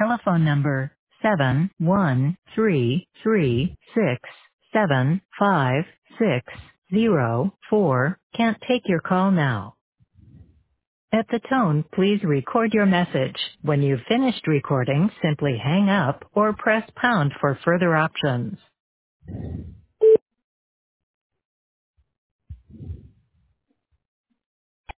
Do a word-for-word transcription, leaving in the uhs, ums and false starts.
telephone number seven one three three six seven five six zero four can't take your call now. At the tone, please record your message. When you've finished recording, simply hang up or press pound for further options.